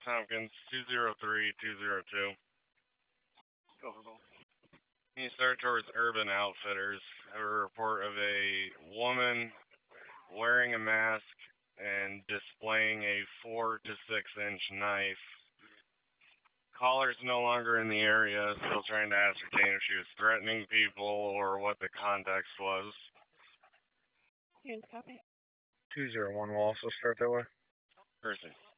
Tompkins, 203-202. Go, go, go. You start towards Urban Outfitters. Have a report of a woman wearing a mask and displaying a 4 to 6 inch knife. Caller's no longer in the area, still trying to ascertain if she was threatening people or what the context was. Units copy. 201 will also start that way. Percy.